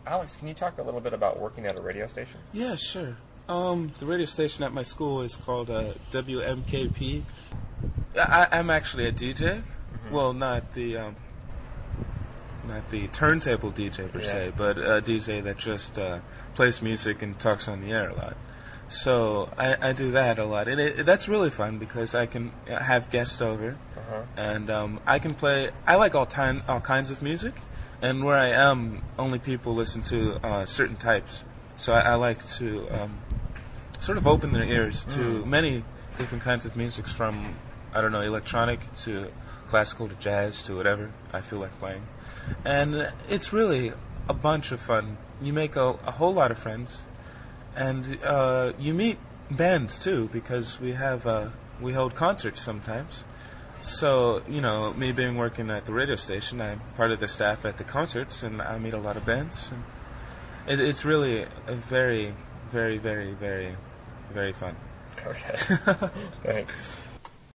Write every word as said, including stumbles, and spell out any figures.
Alex, can you talk a little bit about working at a radio station? Yeah, sure. Um, the radio station at my school is called uh, W M K P. I, I'm actually a D J. Mm-hmm. Well, not the um, not the turntable D J per yeah. se, but a D J that just uh, plays music and talks on the air a lot. So I, I do that a lot, and it, that's really fun because I can have guests over, uh-huh. and um, I can play. I like all time, all kinds of music, and where I am, only people listen to uh, certain types. So I, I like to um, sort of open their ears to mm. many different kinds of music, from I don't know, electronic to classical to jazz to whatever I feel like playing, and it's really a bunch of fun. You make a, a whole lot of friends. And uh, you meet bands too, because we have uh, we hold concerts sometimes. So you know, me being working at the radio station, I'm part of the staff at the concerts, and I meet a lot of bands. And it, it's really a very, very, very, very, very fun. Okay, thanks.